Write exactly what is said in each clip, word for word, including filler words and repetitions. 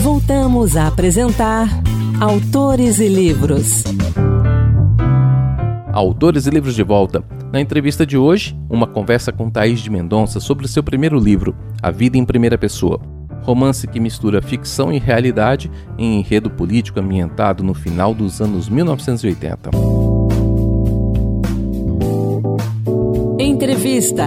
Voltamos a apresentar Autores e Livros. Autores e Livros de volta. Na entrevista de hoje, uma conversa com Thaís de Mendonça sobre seu primeiro livro, A Vida em Primeira Pessoa. Romance que mistura ficção e realidade em enredo político ambientado no final dos anos mil novecentos e oitenta. Entrevista.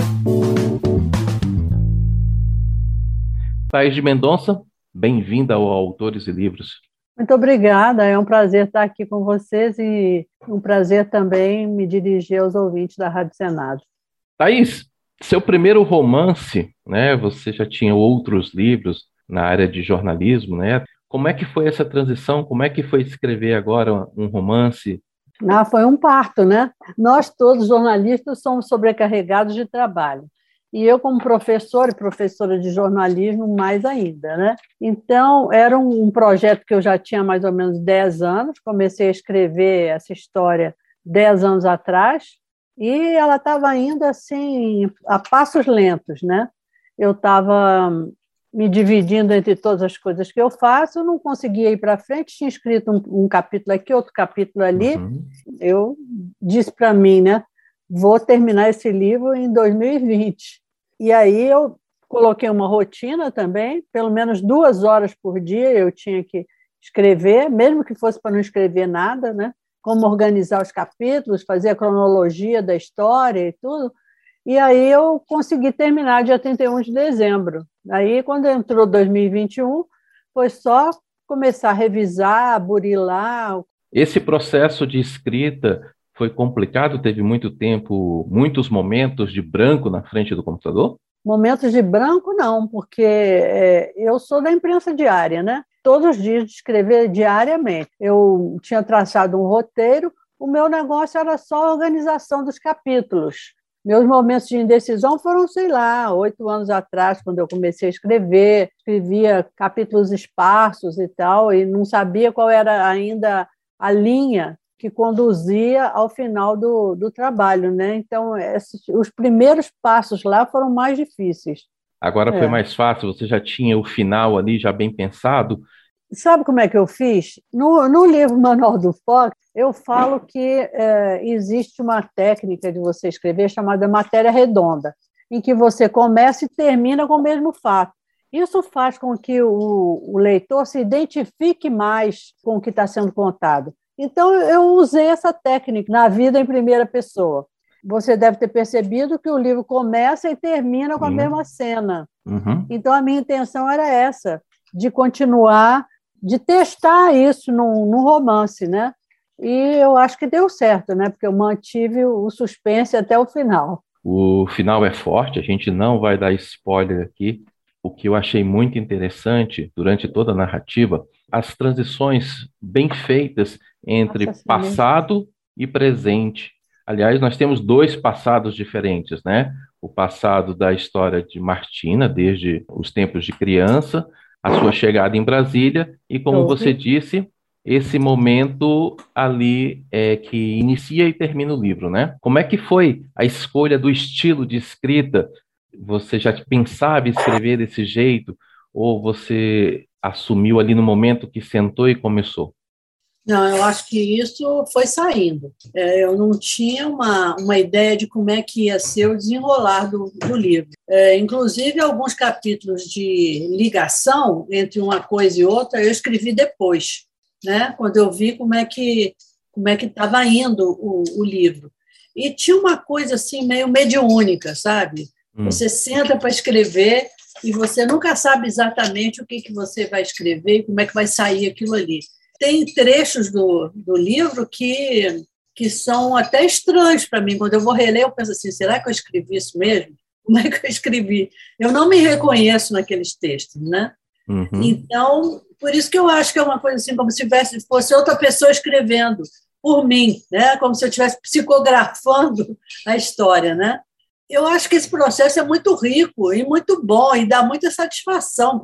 Thaís de Mendonça, bem-vinda ao Autores e Livros. Muito obrigada, é um prazer estar aqui com vocês e um prazer também me dirigir aos ouvintes da Rádio Senado. Thaís, seu primeiro romance, né? Você já tinha outros livros na área de jornalismo, né? Como é que foi essa transição? Como é que foi escrever agora um romance? Ah, foi um parto, né? Nós todos jornalistas somos sobrecarregados de trabalho. E eu, como professora e professora de jornalismo, mais ainda, né? Então, era um projeto que eu já tinha mais ou menos dez anos, comecei a escrever essa história dez anos atrás, e ela estava indo assim, a passos lentos, né? Eu estava me dividindo entre todas as coisas que eu faço, não conseguia ir para frente, tinha escrito um, um capítulo aqui, outro capítulo ali. Uhum. Eu disse para mim, né? Vou terminar esse livro em dois mil e vinte. E aí eu coloquei uma rotina também, pelo menos duas horas por dia eu tinha que escrever, mesmo que fosse para não escrever nada, né? Como organizar os capítulos, fazer a cronologia da história e tudo. E aí eu consegui terminar dia trinta e um de dezembro. Aí, quando entrou dois mil e vinte e um, foi só começar a revisar, burilar. Esse processo de escrita foi complicado? Teve muito tempo, muitos momentos de branco na frente do computador? Momentos de branco, não, porque é, eu sou da imprensa diária, né? Todos os dias de escrever diariamente. Eu tinha traçado um roteiro, o meu negócio era só a organização dos capítulos. Meus momentos de indecisão foram, sei lá, oito anos atrás, quando eu comecei a escrever, escrevia capítulos esparsos e tal, e não sabia qual era ainda a linha que conduzia ao final do, do trabalho, né? Então, esses, os primeiros passos lá foram mais difíceis. Agora é. Foi mais fácil? Você já tinha o final ali já bem pensado? Sabe como é que eu fiz? No, no livro Manual do Fox, eu falo que é, existe uma técnica de você escrever chamada matéria redonda, em que você começa e termina com o mesmo fato. Isso faz com que o, o leitor se identifique mais com o que está sendo contado. Então, eu usei essa técnica na vida em primeira pessoa. Você deve ter percebido que o livro começa e termina com a uhum. mesma cena. Uhum. Então, a minha intenção era essa, de continuar, de testar isso num, num romance, né? E eu acho que deu certo, né? Porque eu mantive o suspense até o final. O final é forte, a gente não vai dar spoiler aqui. O que eu achei muito interessante durante toda a narrativa, as transições bem feitas entre Nossa, passado e presente. Aliás, nós temos dois passados diferentes, né? O passado da história de Martina, desde os tempos de criança, a sua chegada em Brasília, e como você disse, esse momento ali é que inicia e termina o livro, né? Como é que foi a escolha do estilo de escrita? Você já pensava em escrever desse jeito? Ou você assumiu ali no momento que sentou e começou? Não, eu acho que isso foi saindo. É, eu não tinha uma, uma ideia de como é que ia ser o desenrolar do, do livro. É, inclusive, alguns capítulos de ligação entre uma coisa e outra eu escrevi depois, né? Quando eu vi como é que como é que estava indo o, o livro. E tinha uma coisa assim meio mediúnica, sabe? Hum. Você senta para escrever e você nunca sabe exatamente o que, que você vai escrever e como é que vai sair aquilo ali. Tem trechos do, do livro que, que são até estranhos para mim. Quando eu vou reler, eu penso assim, será que eu escrevi isso mesmo? Como é que eu escrevi? Eu não me reconheço naqueles textos, né? Uhum. Então, por isso que eu acho que é uma coisa assim, como se tivesse, fosse outra pessoa escrevendo por mim, né? Como se eu estivesse psicografando a história, né? Eu acho que esse processo é muito rico e muito bom e dá muita satisfação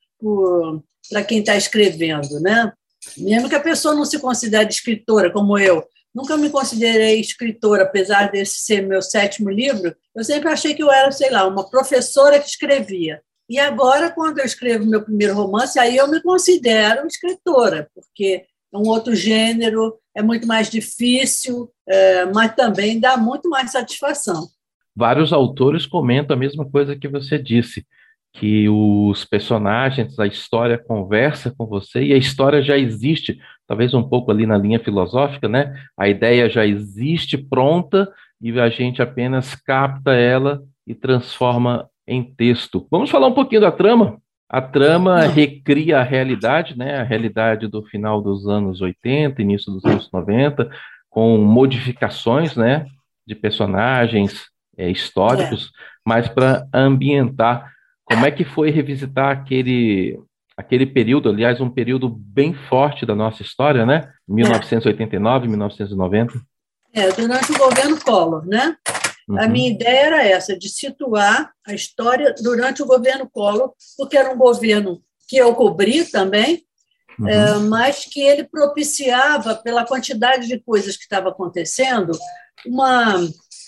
para quem está escrevendo, né? Mesmo que a pessoa não se considere escritora, como eu, nunca me considerei escritora, apesar desse ser meu sétimo livro, eu sempre achei que eu era, sei lá, uma professora que escrevia. E agora, quando eu escrevo meu primeiro romance, aí eu me considero escritora, porque é um outro gênero, é muito mais difícil, é, mas também dá muito mais satisfação. Vários autores comentam a mesma coisa que você disse, que os personagens, a história conversa com você e a história já existe, talvez um pouco ali na linha filosófica, né? A ideia já existe pronta e a gente apenas capta ela e transforma em texto. Vamos falar um pouquinho da trama? A trama Não. recria a realidade, né? A realidade do final dos anos oitenta, início dos anos noventa, com modificações, né? De personagens é, históricos, é. mas para ambientar. Como é que foi revisitar aquele, aquele período, aliás, um período bem forte da nossa história, né? mil novecentos e oitenta e nove, mil novecentos e noventa. É, durante o governo Collor, né? Uhum. A minha ideia era essa, de situar a história durante o governo Collor, porque era um governo que eu cobri também, uhum. é, mas que ele propiciava, pela quantidade de coisas que estava acontecendo, uma...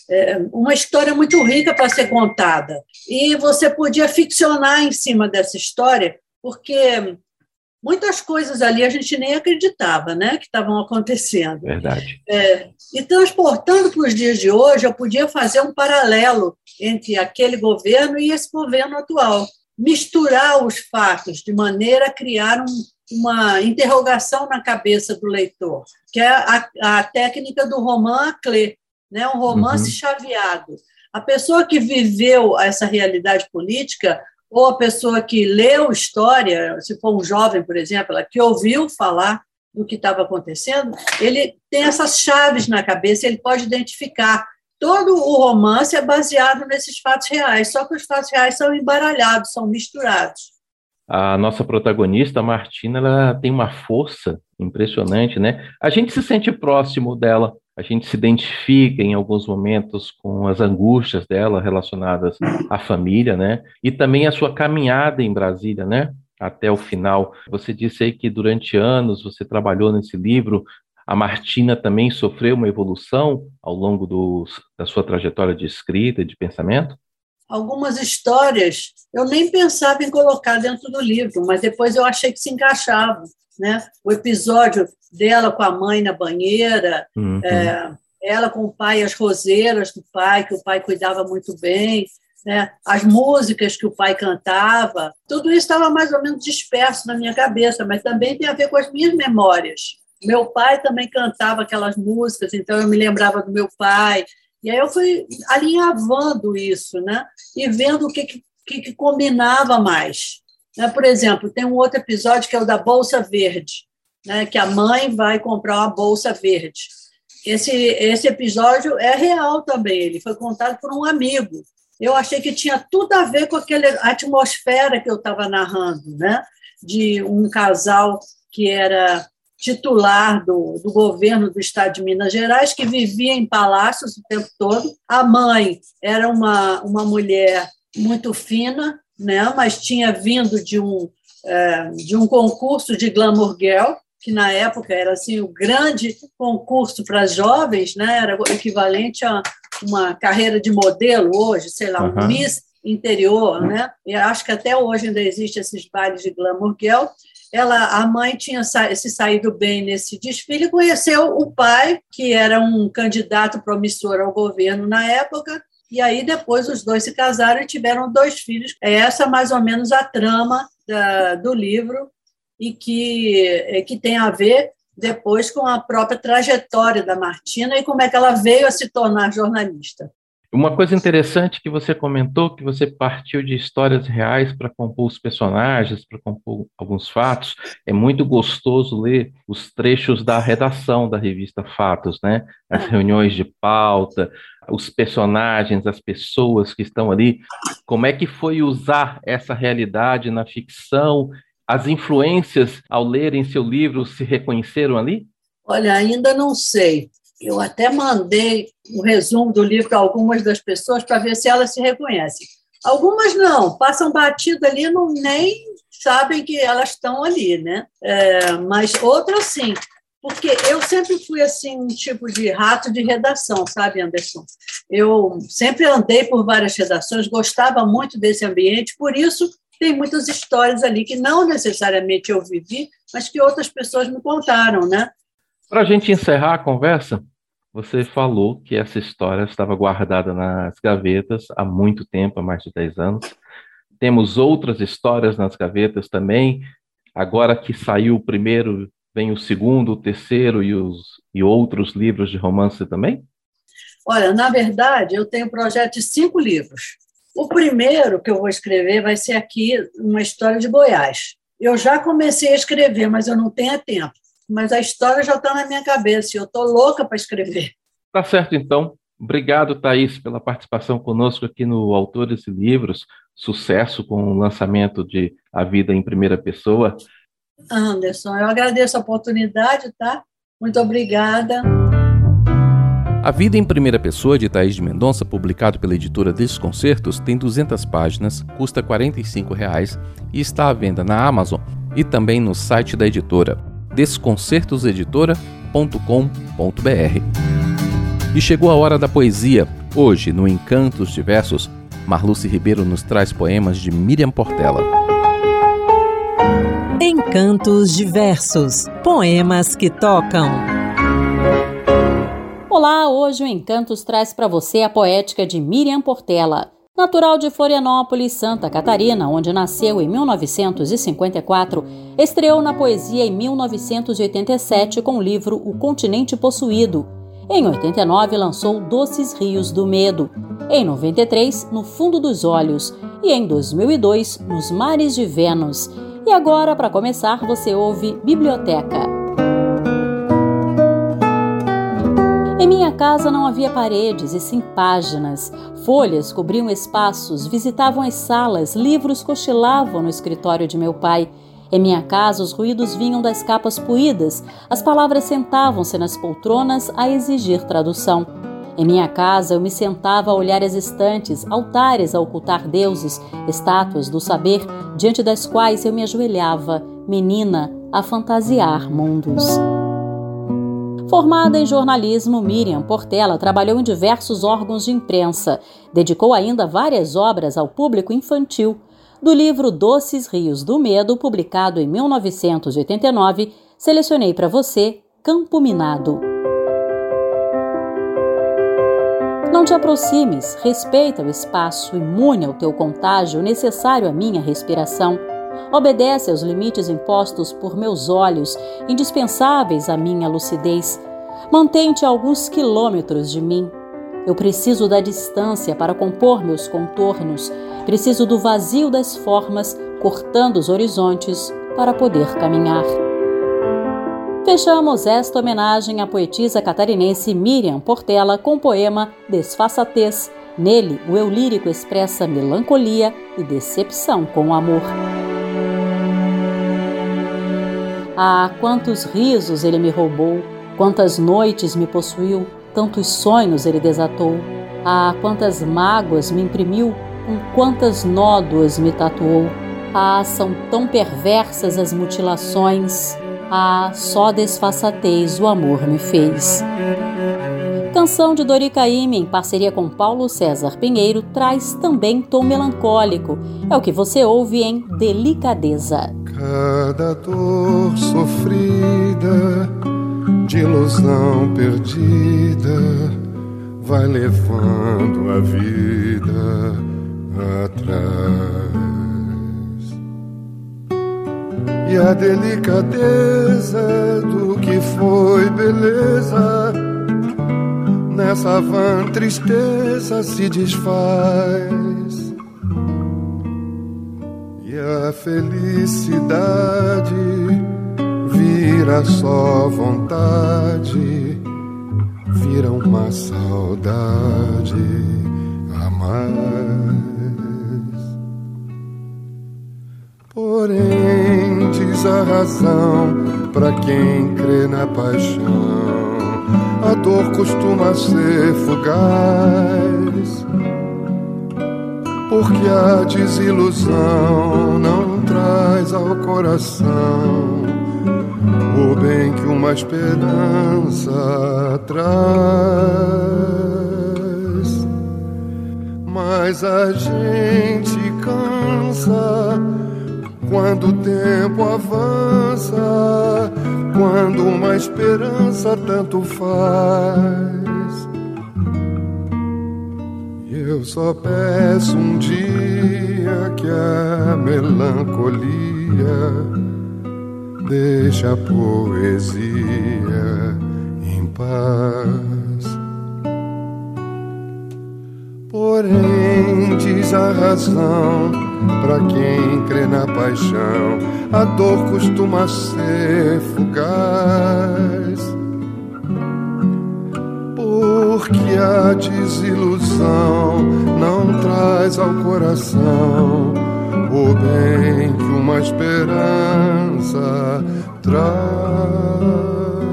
uma história muito rica para ser contada. E você podia ficcionar em cima dessa história, porque muitas coisas ali a gente nem acreditava, né, que estavam acontecendo. Verdade. É, e transportando para os dias de hoje, eu podia fazer um paralelo entre aquele governo e esse governo atual. Misturar os fatos de maneira a criar um, uma interrogação na cabeça do leitor, que é a, a técnica do roman à clé, né, um romance uhum. chaveado. A pessoa que viveu essa realidade política, ou a pessoa que leu história, se for um jovem, por exemplo, que ouviu falar do que estava acontecendo, ele tem essas chaves na cabeça, ele pode identificar. Todo o romance é baseado nesses fatos reais, só que os fatos reais são embaralhados, são misturados. A nossa protagonista, a Martina, ela tem uma força impressionante, né? A gente se sente próximo dela. A gente se identifica em alguns momentos com as angústias dela relacionadas à família, né? E também a sua caminhada em Brasília, né? Até o final. Você disse aí que durante anos você trabalhou nesse livro. A Martina também sofreu uma evolução ao longo do, da sua trajetória de escrita e de pensamento? Algumas histórias eu nem pensava em colocar dentro do livro, mas depois eu achei que se encaixava, né? O episódio dela com a mãe na banheira, uhum. é, ela com o pai, as roseiras do pai, que o pai cuidava muito bem, né? As músicas que o pai cantava, tudo isso estava mais ou menos disperso na minha cabeça, mas também tem a ver com as minhas memórias. Meu pai também cantava aquelas músicas, então eu me lembrava do meu pai, e aí eu fui alinhavando isso, né? E vendo o que, que, que combinava mais. Por exemplo, tem um outro episódio que é o da Bolsa Verde, né, que a mãe vai comprar uma bolsa verde. Esse, esse episódio é real também, ele foi contado por um amigo. Eu achei que tinha tudo a ver com aquela atmosfera que eu estava narrando, né, de um casal que era titular do, do governo do estado de Minas Gerais, que vivia em palácios o tempo todo. A mãe era uma, uma mulher muito fina, né, mas tinha vindo de um, é, de um concurso de Glamour Girl, que na época era assim, o grande concurso para jovens, né, era o equivalente a uma carreira de modelo hoje, sei lá, um uhum. Miss Interior, né? E acho que até hoje ainda existem esses bailes de Glamour Girl. Ela, a mãe tinha sa- se saído bem nesse desfile e conheceu o pai, que era um candidato promissor ao governo na época, e aí depois os dois se casaram e tiveram dois filhos. É essa mais ou menos a trama da, do livro, e que, que tem a ver depois com a própria trajetória da Martina e como é que ela veio a se tornar jornalista. Uma coisa interessante que você comentou, que você partiu de histórias reais para compor os personagens, para compor alguns fatos. É muito gostoso ler os trechos da redação da revista Fatos, né? As reuniões de pauta, os personagens, as pessoas que estão ali. Como é que foi usar essa realidade na ficção? As influências, ao lerem seu livro, se reconheceram ali? Olha, ainda não sei. Eu até mandei um resumo do livro para algumas das pessoas para ver se elas se reconhecem. Algumas não, passam batido ali, não, nem sabem que elas estão ali, né? É, mas outras sim, porque eu sempre fui assim um tipo de rato de redação, sabe, Anderson? Eu sempre andei por várias redações, gostava muito desse ambiente, por isso tem muitas histórias ali que não necessariamente eu vivi, mas que outras pessoas me contaram, né? Para a gente encerrar a conversa, você falou que essa história estava guardada nas gavetas há muito tempo, há mais de dez anos. Temos outras histórias nas gavetas também. Agora que saiu o primeiro, vem o segundo, o terceiro e, os, e outros livros de romance também? Olha, na verdade, eu tenho um projeto de cinco livros. O primeiro que eu vou escrever vai ser aqui, uma história de Goiás. Eu já comecei a escrever, mas eu não tenho tempo. Mas a história já está na minha cabeça e eu estou louca para escrever. Tá certo, então. Obrigado, Thaís, pela participação conosco aqui no Autores e Livros. Sucesso com o lançamento de A Vida em Primeira Pessoa. Anderson, eu agradeço a oportunidade, tá? Muito obrigada. A Vida em Primeira Pessoa, de Thaís de Mendonça, publicado pela editora Desconcertos, tem duzentas páginas, custa quarenta e cinco reais e está à venda na Amazon e também no site da editora, desconcertos editora ponto com ponto b r. E chegou a hora da poesia. Hoje, no Encantos de Versos, Marluce Ribeiro nos traz poemas de Miriam Portela. Encantos de Versos, poemas que tocam. Olá, hoje o Encantos traz para você a poética de Miriam Portela. Natural de Florianópolis, Santa Catarina, onde nasceu em mil novecentos e cinquenta e quatro, estreou na poesia em mil novecentos e oitenta e sete com o livro O Continente Possuído. Em oitenta e nove, lançou Doces Rios do Medo. Em noventa e três, No Fundo dos Olhos. E em dois mil e dois, Nos Mares de Vênus. E agora, para começar, você ouve Biblioteca. Em minha casa não havia paredes, e sim páginas. Folhas cobriam espaços, visitavam as salas, livros cochilavam no escritório de meu pai. Em minha casa, os ruídos vinham das capas poídas, as palavras sentavam-se nas poltronas a exigir tradução. Em minha casa, eu me sentava a olhar as estantes, altares a ocultar deuses, estátuas do saber, diante das quais eu me ajoelhava, menina, a fantasiar mundos. Formada em jornalismo, Miriam Portela trabalhou em diversos órgãos de imprensa. Dedicou ainda várias obras ao público infantil. Do livro Doces Rios do Medo, publicado em mil novecentos e oitenta e nove, selecionei para você Campo Minado. Não te aproximes, respeita o espaço, imune ao teu contágio necessário à minha respiração. Obedece aos limites impostos por meus olhos, indispensáveis à minha lucidez. Mantém-te a alguns quilômetros de mim. Eu preciso da distância para compor meus contornos. Preciso do vazio das formas, cortando os horizontes, para poder caminhar. Fechamos esta homenagem à poetisa catarinense Miriam Portela com o poema Desfaçatez. Nele, o eu lírico expressa melancolia e decepção com o amor. Ah, quantos risos ele me roubou, quantas noites me possuiu, tantos sonhos ele desatou. Ah, quantas mágoas me imprimiu, com quantas nódoas me tatuou. Ah, são tão perversas as mutilações. Ah, só desfaçatez o amor me fez. Canção de Dori Caymmi, em parceria com Paulo César Pinheiro, traz também tom melancólico. É o que você ouve em Delicadeza. Cada dor sofrida, de ilusão perdida, vai levando a vida atrás. E a delicadeza do que foi beleza, nessa vã tristeza se desfaz. E a felicidade vira só vontade, vira uma saudade a mais. Porém, diz a razão pra quem crê na paixão, a dor costuma ser fugaz, porque a desilusão não traz ao coração o bem que uma esperança traz. Mas a gente cansa quando o tempo avança, quando uma esperança tanto faz. Eu só peço um dia que a melancolia deixe a poesia em paz. Porém, diz a razão, pra quem crê na paixão, a dor costuma ser fugaz. Porque a desilusão não traz ao coração o bem que uma esperança traz.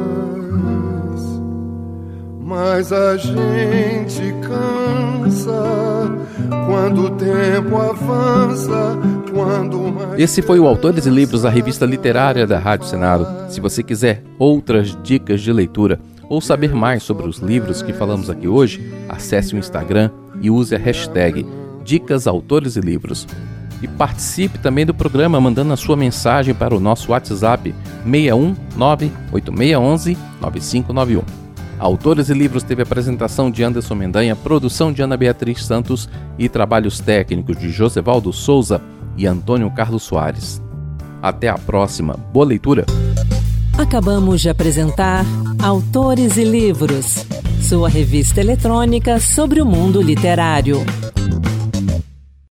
Mas a gente cansa quando o tempo avança, quando mais... Esse foi o Autores e Livros, a revista literária da Rádio Senado. Se você quiser outras dicas de leitura ou saber mais sobre os livros que falamos aqui hoje, acesse o Instagram e use a hashtag Dicas Autores e Livros. E participe também do programa mandando a sua mensagem para o nosso WhatsApp seis um nove oito seis um um nove cinco nove um. Autores e Livros teve apresentação de Anderson Mendanha, produção de Ana Beatriz Santos e trabalhos técnicos de Josevaldo Souza e Antônio Carlos Soares. Até a próxima. Boa leitura! Acabamos de apresentar Autores e Livros, sua revista eletrônica sobre o mundo literário.